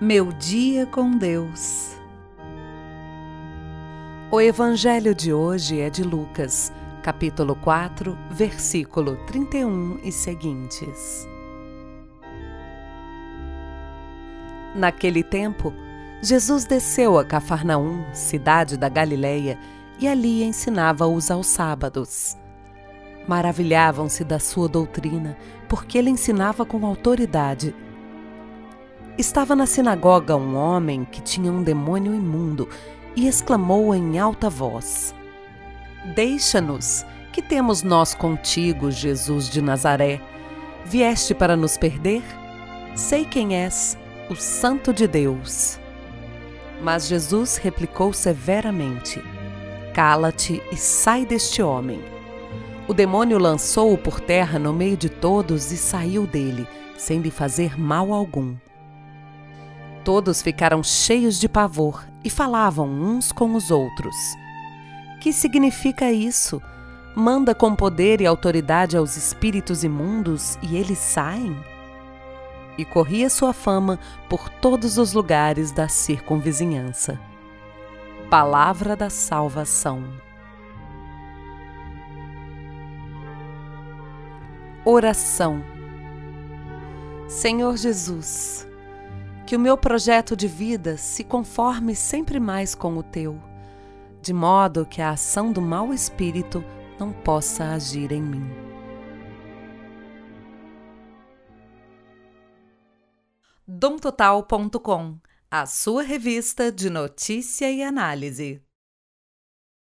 Meu dia com Deus. O evangelho de hoje é de Lucas, capítulo 4, versículo 31 e seguintes. Naquele tempo, Jesus desceu a Cafarnaum, cidade da Galileia, e ali ensinava-os aos sábados. Maravilhavam-se da sua doutrina, porque ele ensinava com autoridade. Estava na sinagoga um homem que tinha um demônio imundo e exclamou em alta voz: Deixa-nos, que temos nós contigo, Jesus de Nazaré? Vieste para nos perder? Sei quem és, o Santo de Deus. Mas Jesus replicou severamente: Cala-te e sai deste homem. O demônio lançou-o por terra no meio de todos e saiu dele, sem lhe fazer mal algum. Todos ficaram cheios de pavor e falavam uns com os outros: Que significa isso? Manda com poder e autoridade aos espíritos imundos e eles saem? E corria sua fama por todos os lugares da circunvizinhança. Palavra da salvação. Oração. Senhor Jesus, que o meu projeto de vida se conforme sempre mais com o Teu, de modo que a ação do mau espírito não possa agir em mim. DomTotal.com, a sua revista de notícia e análise.